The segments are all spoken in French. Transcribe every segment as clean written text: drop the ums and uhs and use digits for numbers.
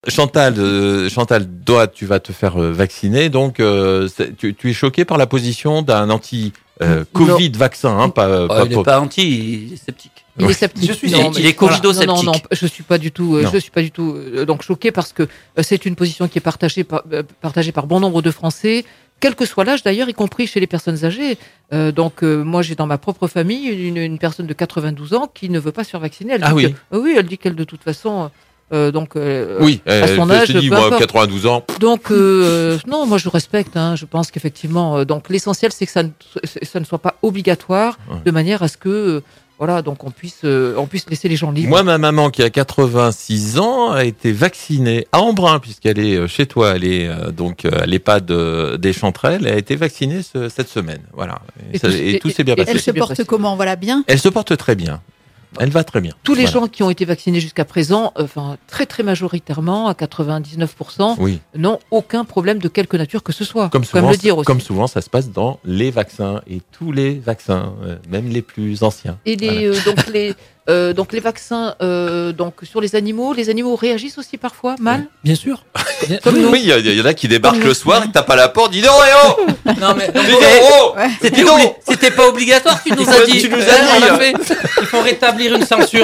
Chantal, toi, tu vas te faire vacciner, donc tu es choqué par la position d'un anti-Covid vaccin, hein, il n'est pas anti, il est sceptique. Il est sceptique. Je suis il est covido-sceptique. Non, je suis pas du tout donc choqué parce que c'est une position qui est partagée par bon nombre de Français, quel que soit l'âge d'ailleurs, y compris chez les personnes âgées. Moi, j'ai dans ma propre famille une personne de 92 ans qui ne veut pas se faire vacciner. Elle dit qu'elle de toute façon. À son âge, je te dis, moi, 92 ans. Donc, non, moi je respecte. Je pense qu'effectivement, donc l'essentiel c'est que ça ne soit pas obligatoire, de manière à ce que, donc on puisse laisser les gens libres. Moi, ma maman qui a 86 ans a été vaccinée à Embrun, puisqu'elle est chez toi, elle est donc à l'EHPAD des Chanterelles, elle a été vaccinée cette semaine. Voilà. Et tout s'est bien passé. Elle se porte comment ? Voilà, bien ? Elle se porte très bien. Elle va très bien. Tous les gens qui ont été vaccinés jusqu'à présent, très très majoritairement, à 99%, n'ont aucun problème de quelque nature que ce soit. Comme souvent, ça se passe dans les vaccins, et tous les vaccins, même les plus anciens. Et donc les vaccins sur les animaux réagissent aussi parfois mal. Bien sûr. Comme nous. Oui, il y en a qui débarquent le soir, ils tapent à la porte, disent Non mais c'était pas obligatoire, tu nous as dit. Il faut rétablir une censure.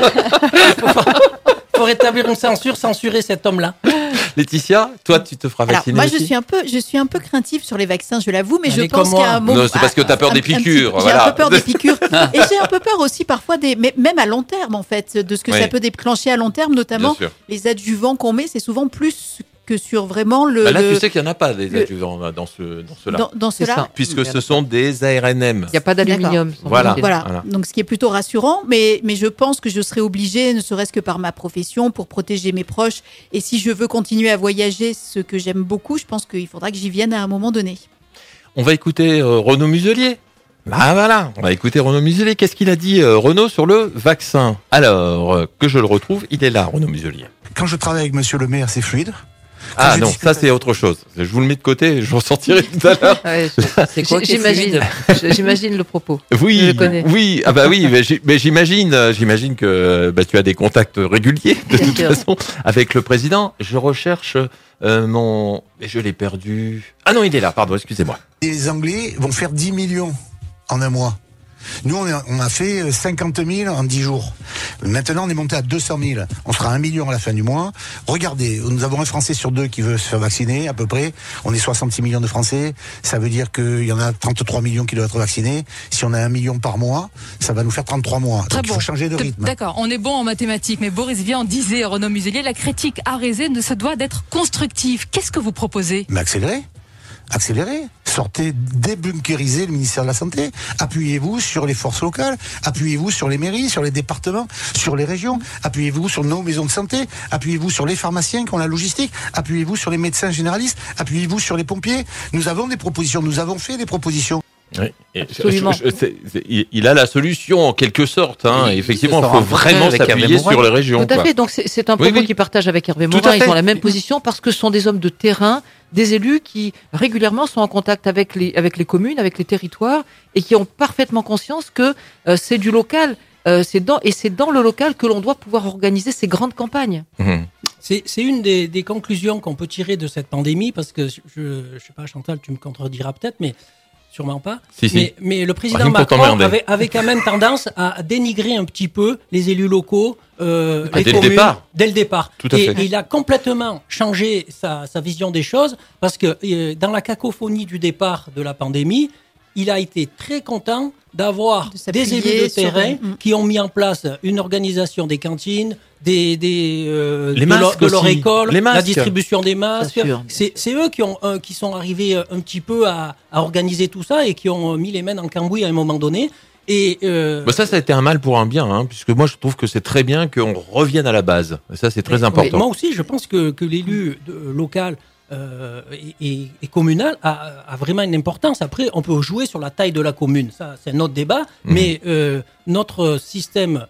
Il faut rétablir une censure, censurer cet homme-là. Laetitia, toi, tu te feras vacciner moi, aussi ? je suis un peu craintive sur les vaccins, je l'avoue, mais je pense qu'à un moment... Non, c'est parce que tu as peur des piqûres. J'ai un peu peur des piqûres. Et j'ai un peu peur aussi parfois, même à long terme, en fait, de ce que ça peut déclencher à long terme, notamment les adjuvants qu'on met, c'est souvent plus que sur vraiment le... Là, tu sais qu'il n'y en a pas des adjuvants dans cela. Dans cela. Puisque ce sont des ARNM. Il n'y a pas d'aluminium. Voilà. Donc, ce qui est plutôt rassurant, mais je pense que je serai obligée, ne serait-ce que par ma profession, pour protéger mes proches. Et si je veux continuer à voyager, ce que j'aime beaucoup, je pense qu'il faudra que j'y vienne à un moment donné. On va écouter Renaud Muselier. On va écouter Renaud Muselier. Qu'est-ce qu'il a dit, Renaud, sur le vaccin ? Alors, que je le retrouve, il est là, Renaud Muselier. Quand je travaille avec Monsieur le maire, c'est fluide. Ça c'est autre chose. Je vous le mets de côté, je ressortirai tout à l'heure. C'est quoi J'imagine le propos. Oui, je le connais. Oui, mais j'imagine que tu as des contacts réguliers de toute façon avec le président. Je recherche je l'ai perdu. Ah non, il est là, pardon, excusez-moi. Les Anglais vont faire 10 millions en un mois. Nous, on a fait 50 000 en 10 jours. Maintenant, on est monté à 200 000. On sera à 1 million à la fin du mois. Regardez, nous avons un Français sur 2 qui veut se faire vacciner, à peu près. On est 66 millions de Français. Ça veut dire qu'il y en a 33 millions qui doivent être vaccinés. Si on a 1 million par mois, ça va nous faire 33 mois. Donc, il faut changer de rythme. D'accord, on est bon en mathématiques, mais Boris Vian disait, Renaud Muselier, la critique à raison se doit d'être constructive. Qu'est-ce que vous proposez ? Mais accélérez, sortez, débunkériser le ministère de la Santé, appuyez-vous sur les forces locales, appuyez-vous sur les mairies, sur les départements, sur les régions, appuyez-vous sur nos maisons de santé, appuyez-vous sur les pharmaciens qui ont la logistique, appuyez-vous sur les médecins généralistes, appuyez-vous sur les pompiers. Nous avons des propositions, nous avons fait des propositions. Oui. Il a la solution en quelque sorte. Effectivement, il faut vraiment s'appuyer sur les régions. Tout à fait. Donc c'est un propos qu'il partage avec Hervé Morin. Ils ont la même position parce que ce sont des hommes de terrain, des élus qui régulièrement sont en contact avec les communes, avec les territoires et qui ont parfaitement conscience que c'est du local. C'est dans le local que l'on doit pouvoir organiser ces grandes campagnes. C'est une des conclusions qu'on peut tirer de cette pandémie parce que je sais pas, Chantal, tu me contrediras peut-être, mais sûrement pas. Mais le président Macron avait quand même tendance à dénigrer un petit peu les élus locaux, les communes, dès le départ. Tout à fait. Et il a complètement changé sa vision des choses parce que dans la cacophonie du départ de la pandémie, il a été très content d'avoir des élus de terrain qui ont mis en place une organisation des cantines, les masques de leur école, les masques. La distribution des masques. C'est eux qui sont arrivés un petit peu à organiser tout ça et qui ont mis les mains dans le cambouis à un moment donné. Et ça a été un mal pour un bien, puisque moi je trouve que c'est très bien qu'on revienne à la base. Et ça, c'est très important. Moi aussi, je pense que l'élu local et communal a vraiment une importance. Après, on peut jouer sur la taille de la commune, ça c'est un autre débat, mais notre système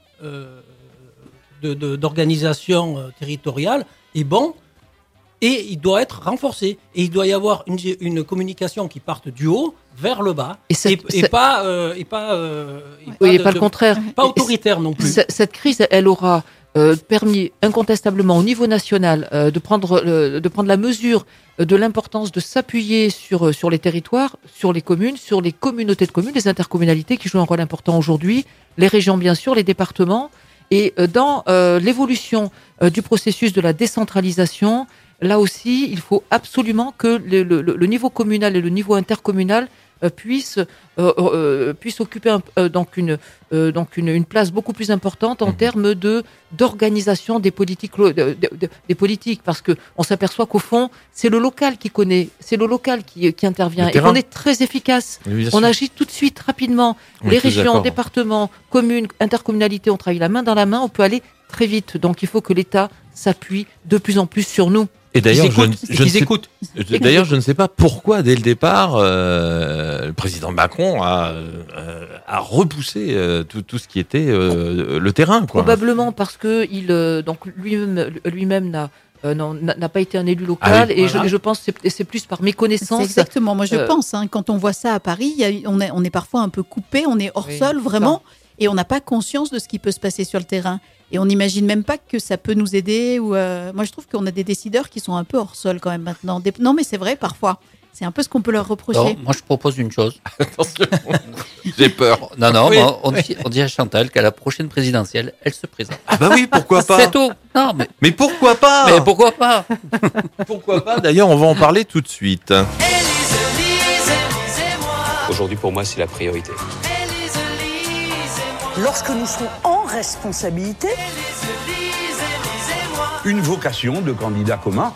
d'organisation territoriale est bon et il doit être renforcé. Et il doit y avoir une communication qui parte du haut vers le bas et pas le contraire. Pas autoritaire non plus. Cette crise, elle aura permis incontestablement au niveau national de prendre la mesure de l'importance de s'appuyer sur les territoires, sur les communes, sur les communautés de communes, les intercommunalités qui jouent un rôle important aujourd'hui, les régions bien sûr, les départements, et dans l'évolution du processus de la décentralisation, là aussi, il faut absolument que le niveau communal et le niveau intercommunal puissent occuper une place beaucoup plus importante en termes d'organisation des politiques, parce que on s'aperçoit qu'au fond, c'est le local qui connaît, c'est le local qui intervient, et qu'on est très efficace. On agit tout de suite, rapidement. Les régions, départements, communes, intercommunalités, on travaille la main dans la main, on peut aller très vite. Donc il faut que l'État s'appuie de plus en plus sur nous. Et d'ailleurs, je ne sais pas pourquoi, dès le départ, le président Macron a repoussé tout ce qui était le terrain, quoi. Probablement parce que lui-même n'a pas été un élu local, et je pense que c'est plus par méconnaissance. C'est exactement, moi je pense, quand on voit ça à Paris, on est parfois un peu coupé, on est hors sol vraiment, et on n'a pas conscience de ce qui peut se passer sur le terrain. Et on n'imagine même pas que ça peut nous aider. Moi, je trouve qu'on a des décideurs qui sont un peu hors sol quand même maintenant. Non, mais c'est vrai, parfois. C'est un peu ce qu'on peut leur reprocher. Alors, moi, je propose une chose. Attention, j'ai peur. Non, oui. On dit à Chantal qu'à la prochaine présidentielle, elle se présente. Ah bah oui, pourquoi pas. C'est tout. Non, mais pourquoi pas. Mais pourquoi pas. Pourquoi pas. D'ailleurs, on va en parler tout de suite. Aujourd'hui, pour moi, c'est la priorité. Lorsque nous serons en responsabilité, une vocation de candidat commun.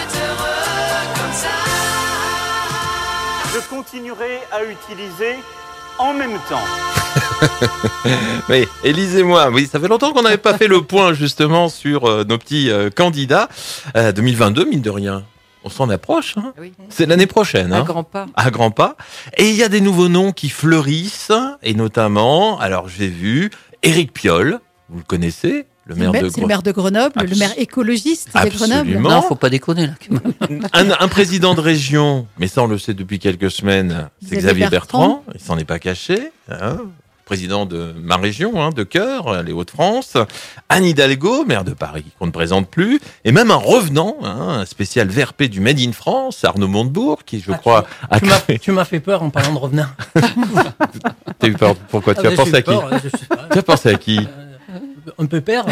Je continuerai à utiliser en même temps. Oui, Élise et moi, oui, ça fait longtemps qu'on n'avait pas fait le point justement sur nos petits candidats. 2022, mine de rien. On s'en approche, hein. Oui. C'est l'année prochaine. À grands pas. À grands pas. Et il y a des nouveaux noms qui fleurissent, et notamment, alors j'ai vu Éric Piolle, vous le connaissez, c'est le maire de Grenoble, le maire écologiste de Grenoble. Non, faut pas déconner là. Un président de région, mais ça on le sait depuis quelques semaines, c'est Xavier Bertrand. Il s'en est pas caché. Président de ma région, de cœur, les Hauts-de-France, Anne Hidalgo, maire de Paris, qu'on ne présente plus, et même un revenant, un spécial VRP du Made in France, Arnaud Montebourg, qui, je crois, tu m'as fait peur en parlant de revenant. T'as eu peur? Pourquoi? Tu as pensé à qui? Tu as pensé à qui? Un peu père.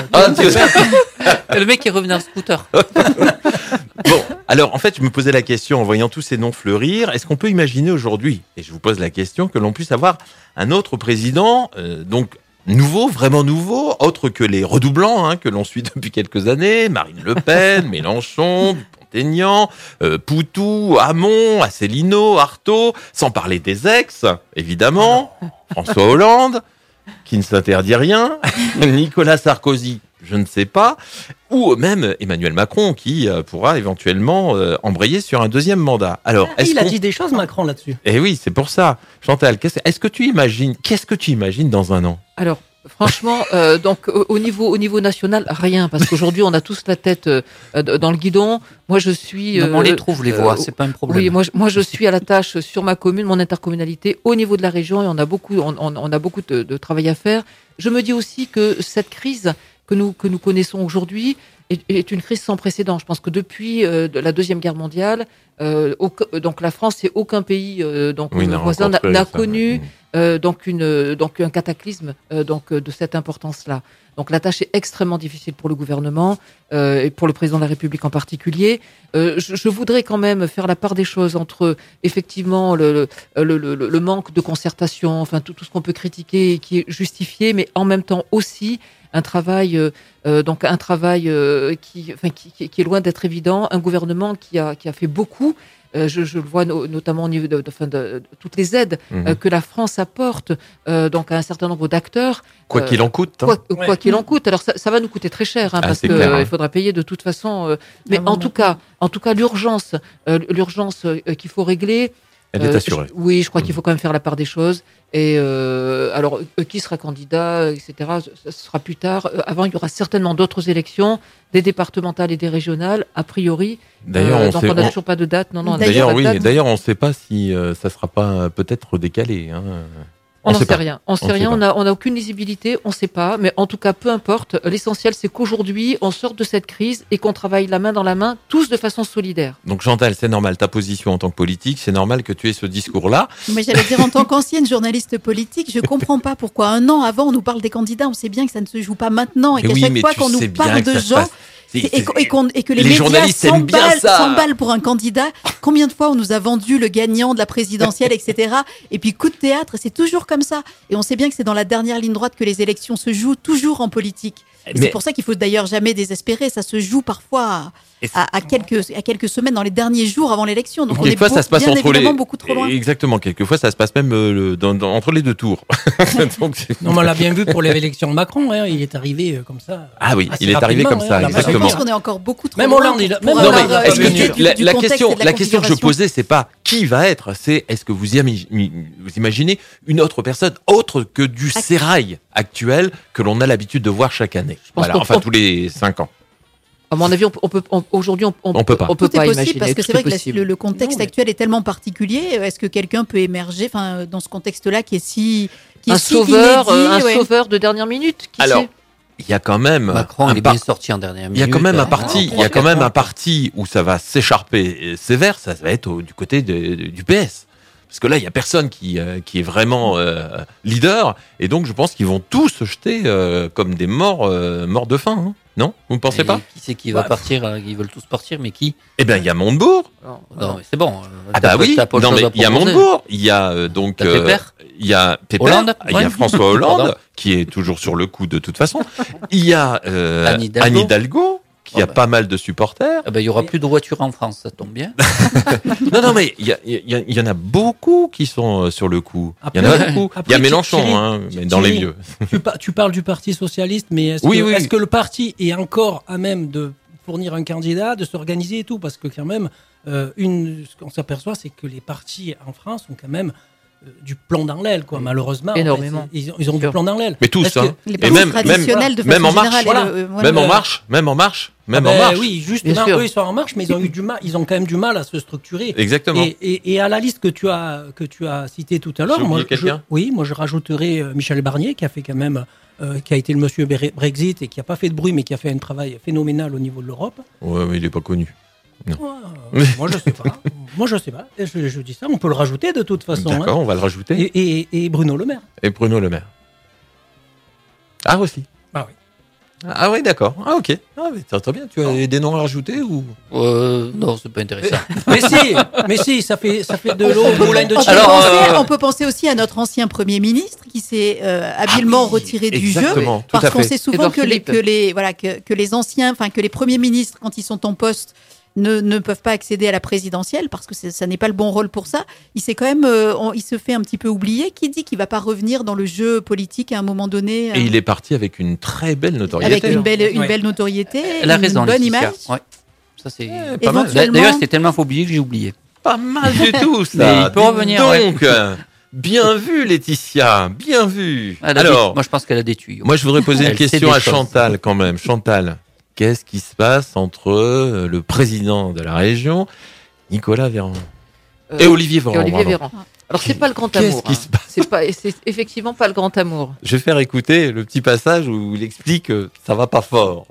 Le mec est revenu en scooter. Bon, alors en fait, je me posais la question en voyant tous ces noms fleurir. Est-ce qu'on peut imaginer aujourd'hui, et je vous pose la question, que l'on puisse avoir un autre président, donc nouveau, vraiment nouveau, autre que les redoublants que l'on suit depuis quelques années, Marine Le Pen, Mélenchon, Dupont-Aignan, Poutou, Hamon, Asselineau, Artaud, sans parler des ex, évidemment, François Hollande, qui ne s'interdit rien, Nicolas Sarkozy, je ne sais pas, ou même Emmanuel Macron qui pourra éventuellement embrayer sur un deuxième mandat. Alors, il a dit des choses, Macron, là-dessus. Eh oui, c'est pour ça. Chantal, qu'est-ce que tu imagines dans un an? Alors, franchement, donc au niveau national, rien, parce qu'aujourd'hui on a tous la tête dans le guidon. Moi, je suis. On les trouve, les voix, c'est pas un problème. Oui, moi je suis à la tâche sur ma commune, mon intercommunalité, au niveau de la région, et on a beaucoup de travail à faire. Je me dis aussi que cette crise que nous connaissons aujourd'hui est une crise sans précédent. Je pense que depuis la Deuxième Guerre mondiale, donc la France et aucun pays voisin n'a connu un cataclysme de cette importance-là. Donc la tâche est extrêmement difficile pour le gouvernement et pour le président de la République en particulier. Je voudrais quand même faire la part des choses entre effectivement le manque de concertation, enfin tout ce qu'on peut critiquer et qui est justifié, mais en même temps aussi un travail qui est loin d'être évident, un gouvernement qui a fait beaucoup. Je le vois notamment au niveau de toutes les aides que la France apporte donc à un certain nombre d'acteurs. Quoi qu'il en coûte. Quoi qu'il en coûte. Alors ça va nous coûter très cher parce qu'il faudra payer de toute façon. Mais en tout cas, l'urgence qu'il faut régler. Elle est assurée. Oui, je crois qu'il faut quand même faire la part des choses. Et alors, qui sera candidat, etc., ce sera plus tard. Avant, il y aura certainement d'autres élections, des départementales et des régionales, a priori. D'ailleurs, on n'a toujours pas de date. D'ailleurs, on ne sait pas si ça ne sera pas peut-être décalé. On n'en sait rien. On n'a aucune lisibilité, on ne sait pas. Mais en tout cas, peu importe. L'essentiel, c'est qu'aujourd'hui, on sorte de cette crise et qu'on travaille la main dans la main, tous de façon solidaire. Donc Chantal, c'est normal, ta position en tant que politique, c'est normal que tu aies ce discours-là. Mais j'allais dire, en tant qu'ancienne journaliste politique, je ne comprends pas pourquoi un an avant, on nous parle des candidats. On sait bien que ça ne se joue pas maintenant et qu'à chaque fois qu'on nous parle de gens... Et que les médias s'emballent pour un candidat. Combien de fois on nous a vendu le gagnant de la présidentielle, etc. Et puis coup de théâtre, c'est toujours comme ça. Et on sait bien que c'est dans la dernière ligne droite que les élections se jouent, toujours en politique. Et c'est pour ça qu'il faut d'ailleurs jamais désespérer. Ça se joue parfois à quelques semaines, dans les derniers jours avant l'élection. Donc quelquefois, on est ça se passe bien évidemment beaucoup trop loin. Exactement. Quelquefois, ça se passe même entre les deux tours. Donc, non, mais on l'a bien vu pour l'élection de Macron. Hein, il est arrivé comme ça. Ah oui, il est arrivé comme ça. Exactement. Je pense qu'on est encore beaucoup trop même loin. La question que je posais, c'est pas qui va être, c'est est-ce que vous imaginez une autre personne autre que du sérail actuel que l'on a l'habitude de voir chaque année. Voilà, enfin tous les 5 ans. À mon avis, aujourd'hui, on peut pas. Tout est possible parce que c'est vrai que le contexte actuel est tellement particulier. Est-ce que quelqu'un peut émerger, dans ce contexte-là qui est si sauveur, inédit, un sauveur de dernière minute, qui sait? Il y a quand même Macron, il est bien sorti en dernière minute. Il y a quand même un parti où ça va s'écharper sévère, ça va être du côté du PS. Parce que là, il y a personne qui est vraiment leader, et donc je pense qu'ils vont tous se jeter comme des morts de faim. Hein. Non, vous ne pensez pas? Qui c'est qui va partir? Ils veulent tous partir, mais qui? Eh bien, il y a Montebourg. Non, mais c'est bon. Ah bah oui. Non, mais il y a Montebourg. Il y a donc il y a Pépère, Hollande, il y a François Hollande qui est toujours sur le coup de toute façon. Il y a Anne Hidalgo. qui a pas mal de supporters. Il y aura plus de voitures en France, ça tombe bien. non, mais il y en a beaucoup qui sont sur le coup. Il y en a beaucoup. Il y a Mélenchon, mais dans les vieux. Tu parles du Parti socialiste, mais est-ce que le parti est encore à même de fournir un candidat, de s'organiser et tout? Parce que quand même, ce qu'on s'aperçoit, c'est que les partis en France ont quand même du plomb dans l'aile, quoi. Malheureusement, énormément. Ils ont du plomb dans l'aile. Mais tous, hein. Les partis traditionnels de façon générale. Même en marche. Oui, justement, eux, ils sont en marche, mais ils ont eu du mal. Ils ont quand même du mal à se structurer. Exactement. Et à la liste que tu as citée tout à l'heure, moi je rajouterais Michel Barnier, qui a fait quand même, qui a été le monsieur Brexit et qui a pas fait de bruit, mais qui a fait un travail phénoménal au niveau de l'Europe. Ouais, mais il est pas connu. Non. Moi, je sais pas. Je dis ça, on peut le rajouter de toute façon. D'accord, on va le rajouter. Et Bruno Le Maire. Ah, aussi. Ah oui. Ah oui, d'accord. Ah, ok. Ah, mais très bien. Tu as des noms à rajouter ou non, c'est pas intéressant. mais si, ça fait de l'eau au moulin de Chine. On peut penser aussi à notre ancien Premier ministre qui s'est habilement retiré du jeu, parce qu'on sait souvent que les anciens, enfin que les premiers ministres, quand ils sont en poste, ne peuvent pas accéder à la présidentielle parce que ça n'est pas le bon rôle pour ça. Il s'est quand même, il se fait un petit peu oublier. Qui dit qu'il va pas revenir dans le jeu politique à un moment donné? Et il est parti avec une très belle notoriété. Avec une belle notoriété, Elle a raison, une bonne Laetitia. image. Ouais. Ça c'est pas mal. D'ailleurs, c'était tellement oublié que j'ai oublié. Pas mal du tout, ça. Mais il peut revenir. Donc, bien vu, Laetitia, bien vu. Alors, moi je pense qu'elle a des tuyaux. Moi, je voudrais poser une question à Chantal quand même. Chantal. Qu'est-ce qui se passe entre le président de la région, Nicolas Véran, et Olivier Véran? Alors, c'est pas le grand amour. Qu'est-ce qui se passe? C'est effectivement pas le grand amour. Je vais faire écouter le petit passage où il explique que ça va pas fort.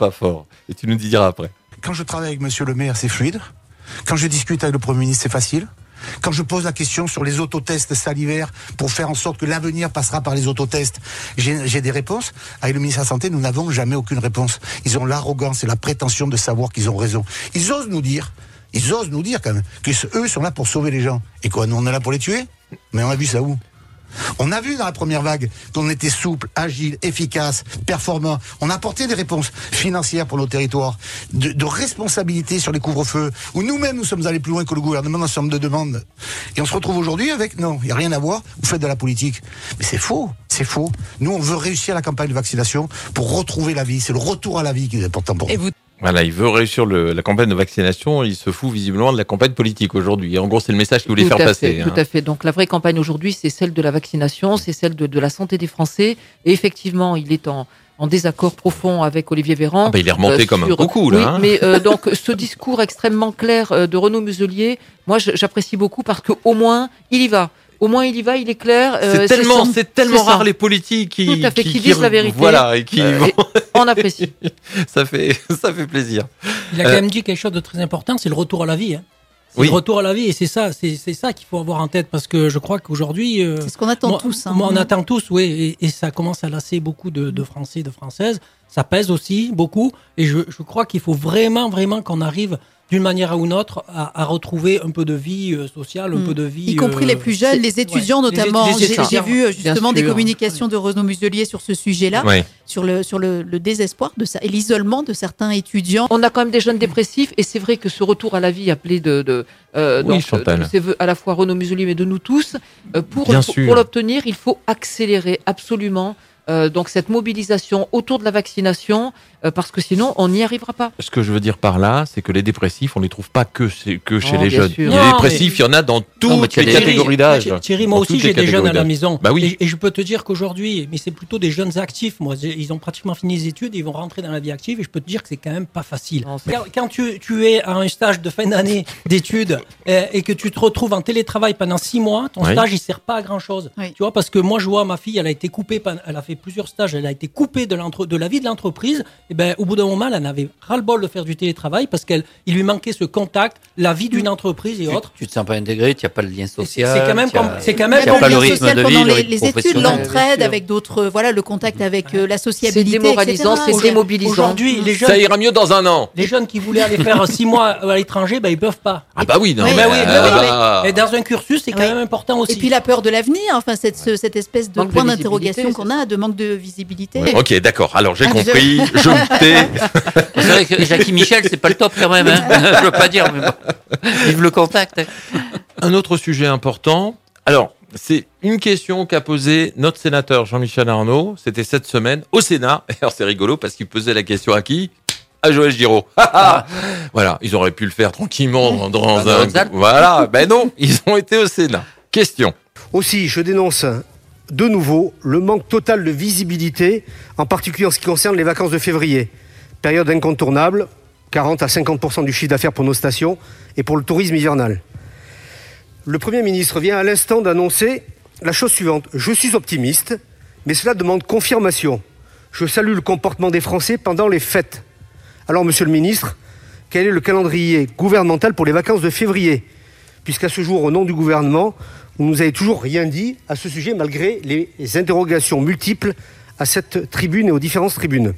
Et tu nous diras après. Quand je travaille avec Monsieur le maire, c'est fluide. Quand je discute avec le Premier ministre, c'est facile. Quand je pose la question sur les autotests salivaires pour faire en sorte que l'avenir passera par les autotests, j'ai des réponses. Avec le ministère de la Santé, nous n'avons jamais aucune réponse. Ils ont l'arrogance et la prétention de savoir qu'ils ont raison. Ils osent nous dire quand même, que eux sont là pour sauver les gens. Et quoi, nous on est là pour les tuer? Mais on a vu ça où? On a vu dans la première vague qu'on était souple, agile, efficace, performant. On a apporté des réponses financières pour nos territoires, de responsabilité sur les couvre-feux, où nous-mêmes nous sommes allés plus loin que le gouvernement dans ce nombre de demandes. Et on se retrouve aujourd'hui avec, non, il n'y a rien à voir, vous faites de la politique. Mais c'est faux. Nous, on veut réussir la campagne de vaccination pour retrouver la vie. C'est le retour à la vie qui est important pour nous. Voilà, il veut réussir la campagne de vaccination. Il se fout visiblement de la campagne politique aujourd'hui. En gros, c'est le message qu'il voulait faire passer. Tout à fait. Donc, la vraie campagne aujourd'hui, c'est celle de la vaccination, c'est celle de la santé des Français. Et effectivement, il est en désaccord profond avec Olivier Véran. Il est remonté comme un coucou, là. Oui, mais donc, ce discours extrêmement clair de Renaud Muselier, moi, j'apprécie beaucoup parce qu'au moins, il y va. Au moins, il y va, il est clair. C'est tellement rare les politiques qui disent la vérité. Voilà, et qui on apprécie. Ça fait plaisir. Il a quand même dit quelque chose de très important, c'est le retour à la vie. Le retour à la vie, et c'est ça qu'il faut avoir en tête, parce que je crois qu'aujourd'hui... c'est ce qu'on attend tous. On attend tous, oui, et ça commence à lasser beaucoup de Français et de Françaises. Ça pèse aussi beaucoup, et je crois qu'il faut vraiment qu'on arrive d'une manière ou une autre à retrouver un peu de vie sociale, un peu de vie... Y compris les plus jeunes, les étudiants notamment. J'ai vu justement des communications de Renaud Muselier sur ce sujet-là, sur le désespoir de ça et l'isolement de certains étudiants. On a quand même des jeunes dépressifs, et c'est vrai que ce retour à la vie appelé de à la fois Renaud Muselier mais de nous tous, pour l'obtenir, il faut accélérer absolument donc cette mobilisation autour de la vaccination, parce que sinon on n'y arrivera pas. Ce que je veux dire par là, c'est que les dépressifs, on les trouve pas que chez les jeunes. Les dépressifs, il y en a dans toutes les catégories d'âge. Thierry, moi aussi j'ai des jeunes à la maison. Bah oui. Et je peux te dire qu'aujourd'hui, mais c'est plutôt des jeunes actifs. Moi, ils ont pratiquement fini les études, ils vont rentrer dans la vie active, et je peux te dire que c'est quand même pas facile. Quand tu es à un stage de fin d'année d'études et que tu te retrouves en télétravail pendant 6 mois, ton stage il sert pas à grand chose. Tu vois, parce que moi je vois ma fille, elle a été coupée, elle a fait plusieurs stages, elle a été coupée de la vie de l'entreprise. Et ben au bout d'un moment, elle en avait ras-le-bol de faire du télétravail, parce qu'il lui manquait ce contact, la vie d'une entreprise et autres. Tu te sens pas intégré, tu n'as pas le lien social. C'est quand même pas le rythme de vie, les études, l'entraide avec d'autres, le contact avec la sociabilité. C'est démoralisant, c'est démobilisant. Aujourd'hui, les jeunes, ça ira mieux dans un an. Les jeunes qui voulaient aller faire 6 mois à l'étranger, ils peuvent pas. Ah bah oui, non. Mais dans un cursus, c'est quand même important aussi. Et puis la peur de l'avenir, enfin cette espèce de point d'interrogation qu'on a, de manque de visibilité. Ok, d'accord. Alors j'ai compris. Je me tais. C'est vrai que Jackie Michel, c'est pas le top quand même. Je veux pas dire, mais bon. Vive le contact. Un autre sujet important. Alors, c'est une question qu'a posée notre sénateur Jean-Michel Arnaud. C'était cette semaine au Sénat. Alors c'est rigolo parce qu'il posait la question à qui ? À Joël Giraud. Voilà, ils auraient pu le faire tranquillement dans un... Voilà, ben non, ils ont été au Sénat. Question. Aussi, je dénonce de nouveau le manque total de visibilité, en particulier en ce qui concerne les vacances de février. Période incontournable, 40 à 50% du chiffre d'affaires pour nos stations et pour le tourisme hivernal. Le Premier ministre vient à l'instant d'annoncer la chose suivante. Je suis optimiste, mais cela demande confirmation. Je salue le comportement des Français pendant les fêtes. Alors, Monsieur le ministre, quel est le calendrier gouvernemental pour les vacances de février ? Puisqu'à ce jour, au nom du gouvernement, vous ne nous avez toujours rien dit à ce sujet, malgré les interrogations multiples à cette tribune et aux différentes tribunes.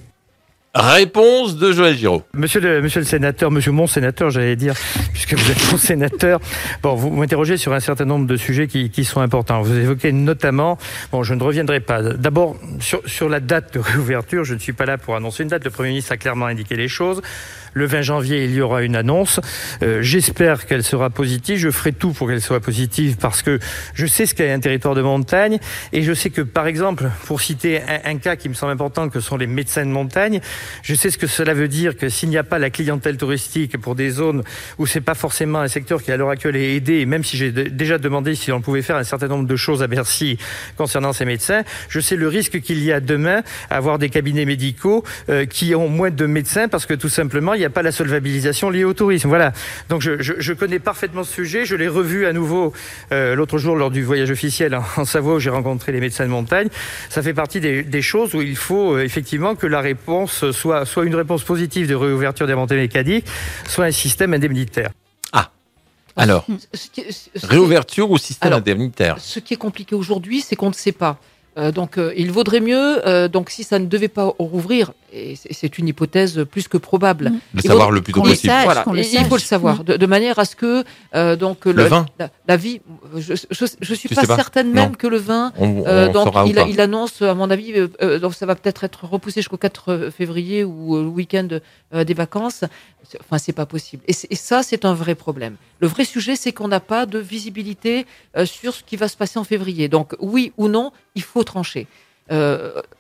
Réponse de Joël Giraud. Monsieur le sénateur, monsieur mon sénateur, j'allais dire, puisque vous êtes mon sénateur. Bon, vous m'interrogez sur un certain nombre de sujets qui sont importants. Vous évoquez notamment, je ne reviendrai pas. D'abord, sur la date de réouverture, je ne suis pas là pour annoncer une date. Le Premier ministre a clairement indiqué les choses. Le 20 janvier, il y aura une annonce. J'espère qu'elle sera positive. Je ferai tout pour qu'elle soit positive parce que je sais ce qu'est un territoire de montagne et je sais que, par exemple, pour citer un cas qui me semble important, que sont les médecins de montagne, je sais ce que cela veut dire que s'il n'y a pas la clientèle touristique pour des zones où c'est pas forcément un secteur qui à l'heure actuelle est aidé, et même si j'ai déjà demandé si on pouvait faire un certain nombre de choses à Bercy concernant ces médecins, je sais le risque qu'il y a demain à avoir des cabinets médicaux qui ont moins de médecins parce que tout simplement il n'y a pas la solvabilisation liée au tourisme. Voilà. Donc je connais parfaitement ce sujet. Je l'ai revu à nouveau l'autre jour lors du voyage officiel en Savoie où j'ai rencontré les médecins de montagne. Ça fait partie des choses où il faut effectivement que la réponse soit une réponse positive de réouverture des remontées mécaniques, soit un système indemnitaire. Ah, alors, réouverture ou système indemnitaire ? Ce qui est compliqué aujourd'hui, c'est qu'on ne sait pas. Donc, il vaudrait mieux, donc si ça ne devait pas rouvrir, et c'est une hypothèse plus que probable. Le savoir le plus tôt possible. Voilà, il faut le savoir, de manière à ce que le vin, la vie, je suis pas certaine même que le vin, donc il annonce, à mon avis, donc ça va peut-être être repoussé jusqu'au 4 février ou le week-end des vacances. Enfin, c'est pas possible. Et ça, c'est un vrai problème. Le vrai sujet, c'est qu'on n'a pas de visibilité sur ce qui va se passer en février. Donc, oui ou non, il faut trancher.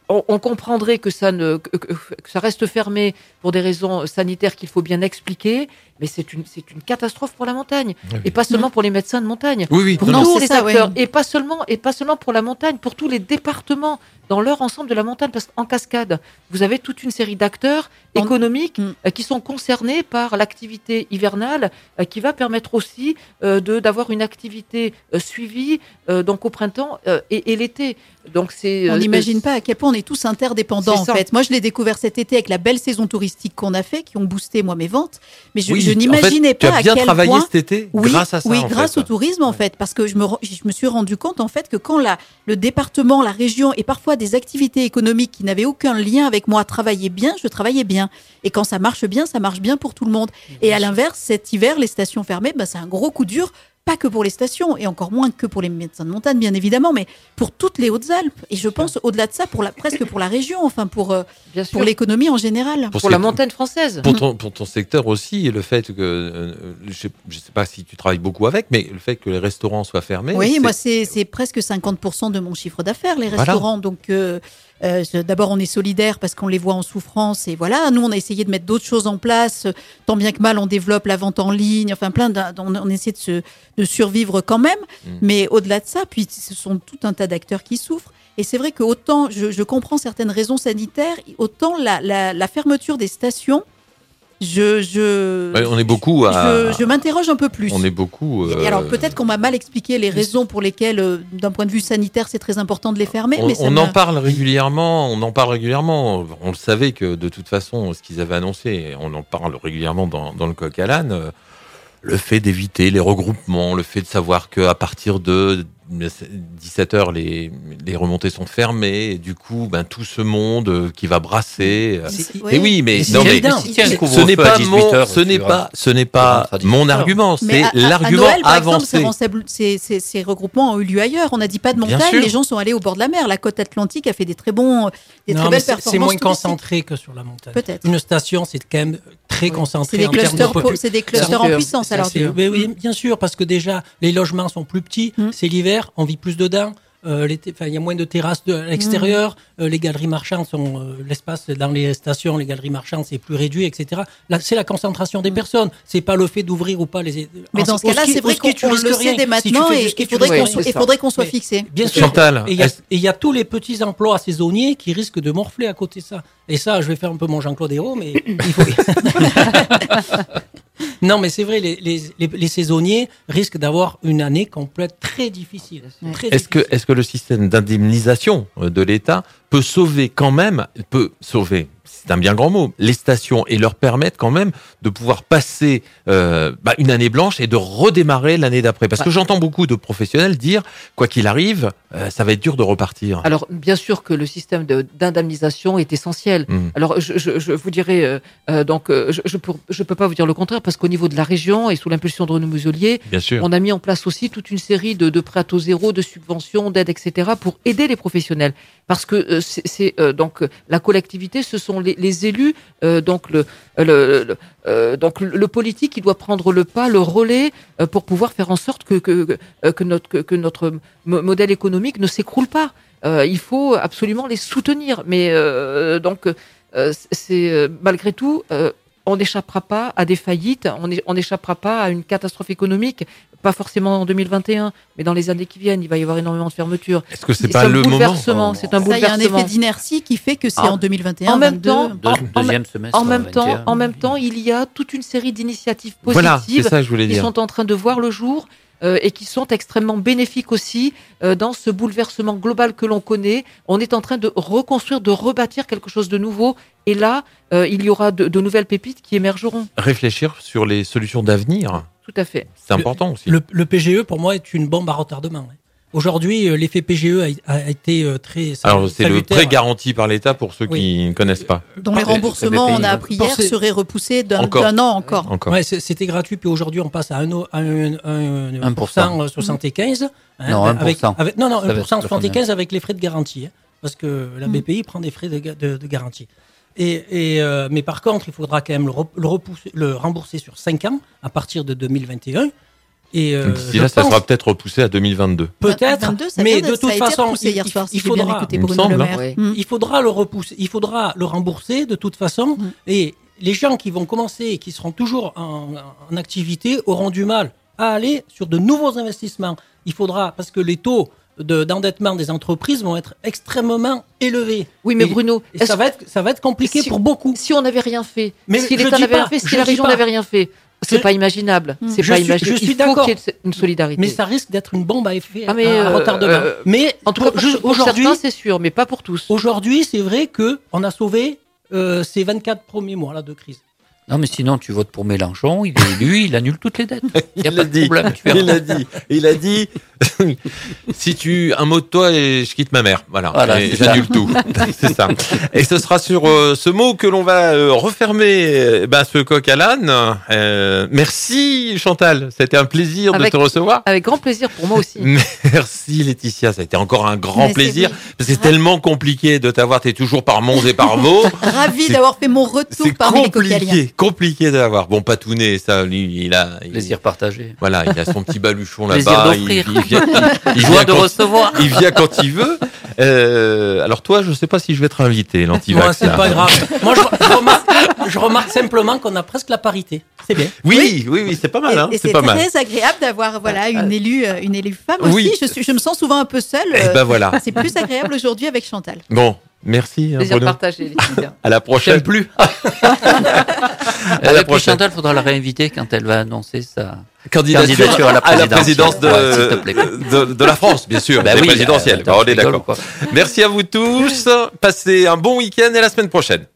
on comprendrait que ça reste fermé pour des raisons sanitaires qu'il faut bien expliquer, mais c'est une catastrophe pour la montagne, et pas seulement pour les médecins de montagne, pour tous les acteurs, et pas seulement pour la montagne, pour tous les départements dans leur ensemble de la montagne, parce qu'en cascade, vous avez toute une série d'acteurs économiques qui sont concernés par l'activité hivernale, qui va permettre aussi d'avoir une activité suivie donc au printemps et l'été. Donc on n'imagine pas à quel point on est tous interdépendants en fait. Moi je l'ai découvert cet été avec la belle saison touristique qu'on a fait, qui ont boosté mes ventes, mais je n'imaginais pas à quel point. Tu as bien travaillé cet été grâce à ça. Oui, grâce au tourisme en fait, parce que je me suis rendu compte en fait que quand le département, la région et parfois des activités économiques qui n'avaient aucun lien avec moi travaillaient bien, je travaillais bien. Et quand ça marche bien pour tout le monde. Et à l'inverse, cet hiver, les stations fermées, c'est un gros coup dur. Pas que pour les stations, et encore moins que pour les médecins de montagne, bien évidemment, mais pour toutes les Hautes-Alpes. Et je pense, au-delà de ça, presque pour la région, enfin pour l'économie en général. Pour la montagne française. Pour ton secteur aussi, et le fait que, je ne sais pas si tu travailles beaucoup avec, mais le fait que les restaurants soient fermés. Oui, moi, c'est presque 50% de mon chiffre d'affaires, les restaurants. Voilà. Donc, d'abord, on est solidaires parce qu'on les voit en souffrance, et voilà. Nous, on a essayé de mettre d'autres choses en place. Tant bien que mal, on développe la vente en ligne, enfin, on essaie de survivre quand même. Mais au-delà de ça, puis ce sont tout un tas d'acteurs qui souffrent. Et c'est vrai que autant je comprends certaines raisons sanitaires, autant la fermeture des stations, on est beaucoup je m'interroge un peu plus. On est beaucoup. Et alors peut-être qu'on m'a mal expliqué les raisons pour lesquelles, d'un point de vue sanitaire, c'est très important de les fermer. On en parle régulièrement. On le savait que de toute façon, ce qu'ils avaient annoncé, on en parle régulièrement dans le Coq à l'âne. Le fait d'éviter les regroupements, le fait de savoir qu'à partir de 17h, les remontées sont fermées, et du coup, tout ce monde qui va brasser. Et oui, mais ce n'est pas mon argument, c'est l'argument avancé. Par exemple, ces regroupements ont eu lieu ailleurs. On n'a dit pas de montagne, les gens sont allés au bord de la mer. La côte atlantique a fait des très belles performances. C'est moins concentré que sur la montagne. Peut-être. Une station, c'est quand même très concentré. C'est des clusters en puissance. Alors, oui, bien sûr, parce que déjà, les logements sont plus petits, c'est l'hiver, on vit plus dedans. Il y a moins de terrasses à l'extérieur. Les galeries marchandes sont l'espace dans les stations. Les galeries marchandes, c'est plus réduit, etc. Là, c'est la concentration des personnes. C'est pas le fait d'ouvrir ou pas les. Mais dans ce cas-là, c'est vrai qu'on le sait dès maintenant, et il faudrait qu'on soit fixé. Bien sûr. Et il y a tous les petits emplois saisonniers qui risquent de morfler à côté de ça. Et ça, je vais faire un peu mon Jean-Claude Hérault, mais il faut. Non, mais c'est vrai, les saisonniers risquent d'avoir une année complète très difficile. Est-ce que le système d'indemnisation de l'État peut sauver, c'est un bien grand mot, les stations, et leur permettre quand même de pouvoir passer une année blanche et de redémarrer l'année d'après? Parce que j'entends beaucoup de professionnels dire, quoi qu'il arrive, ça va être dur de repartir. Alors, bien sûr que le système d'indemnisation est essentiel. Alors, je vous dirais, je peux pas vous dire le contraire, parce qu'au niveau de la région et sous l'impulsion de Renaud Muselier, on a mis en place aussi toute une série de prêts à taux zéro, de subventions, d'aides, etc., pour aider les professionnels. Parce que donc la collectivité, ce sont les élus, donc le politique qui doit prendre le pas, le relais, pour pouvoir faire en sorte que notre modèle économique ne s'écroule pas. Il faut absolument les soutenir, mais c'est malgré tout. On n'échappera pas à des faillites, on n'échappera pas à une catastrophe économique, pas forcément en 2021, mais dans les années qui viennent, il va y avoir énormément de fermetures. Est-ce que c'est pas le moment? C'est un bouleversement. Il y a un effet d'inertie qui fait que c'est en 2021, en même temps, deuxième semestre. En même temps, il y a toute une série d'initiatives positives qui sont en train de voir le jour. Et qui sont extrêmement bénéfiques aussi dans ce bouleversement global que l'on connaît. On est en train de reconstruire, de rebâtir quelque chose de nouveau. Et là, il y aura de nouvelles pépites qui émergeront. Réfléchir sur les solutions d'avenir. Tout à fait. C'est important aussi. Le PGE, pour moi, est une bombe à retardement. Aujourd'hui, l'effet PGE a été très salutaire. Alors, c'est le prêt garanti par l'État pour ceux qui ne connaissent pas. Dont les remboursements, on a appris hier, seraient repoussés d'un an encore. Ouais, c'était gratuit, puis aujourd'hui, on passe à 1% 75. Non, 1%. 1% 75 avec les frais de garantie. Parce que la BPI prend des frais de garantie. Mais par contre, il faudra quand même le rembourser sur 5 ans, à partir de 2021. Et d'ici là, ça sera peut-être repoussé à 2022. Peut-être, mais de toute façon, il faudra le repousser, il faudra le rembourser de toute façon. Et les gens qui vont commencer et qui seront toujours en activité auront du mal à aller sur de nouveaux investissements. Il faudra, parce que les taux d'endettement des entreprises vont être extrêmement élevés. Oui, mais Bruno, ça va être compliqué pour beaucoup. Si on n'avait rien fait, si l'État n'avait rien fait, si la région n'avait rien fait, c'est pas imaginable. C'est pas imaginable. Je suis d'accord. Il faut qu'il y ait une solidarité. Mais ça risque d'être une bombe à effet, à retardement. Mais en tout cas, pour certains, c'est sûr, mais pas pour tous. Aujourd'hui, c'est vrai que on a sauvé ces 24 premiers mois là de crise. Non, mais sinon, tu votes pour Mélenchon, il est élu, il annule toutes les dettes. Il n'y a pas de problème. Il a dit, un mot de toi et je quitte ma mère. Voilà j'annule tout. C'est ça. Et ce sera sur ce mot que l'on va refermer ce coq à l'âne. Merci Chantal, c'était un plaisir de te recevoir. Avec grand plaisir pour moi aussi. Merci Laetitia, ça a été encore un grand plaisir. C'est tellement compliqué de t'avoir, t'es toujours par Mons et par Vaux. Ravi d'avoir fait mon retour parmi les coqualiens. Compliqué d'avoir. Bon, Patounet, ça, lui, plaisir partagé. Voilà, il a son petit baluchon là-bas. Plaisir d'offrir. Il vient de recevoir. Il vient quand il veut. Alors toi, je sais pas si je vais être invité, l'antivax. Moi, c'est pas grave. Moi, je remarque simplement qu'on a presque la parité. C'est bien. Oui, c'est pas mal. Et c'est très agréable d'avoir une élue femme aussi. Je me sens souvent un peu seule. Voilà. C'est plus agréable aujourd'hui avec Chantal. Bon. Merci. Plaisir partagé. À la prochaine. Plus. Avec Chantal, il faudra la réinviter quand elle va annoncer sa candidature à la présidence de la France, bien sûr, des présidentielles. On est d'accord. Merci à vous tous. Passez un bon week-end et à la semaine prochaine.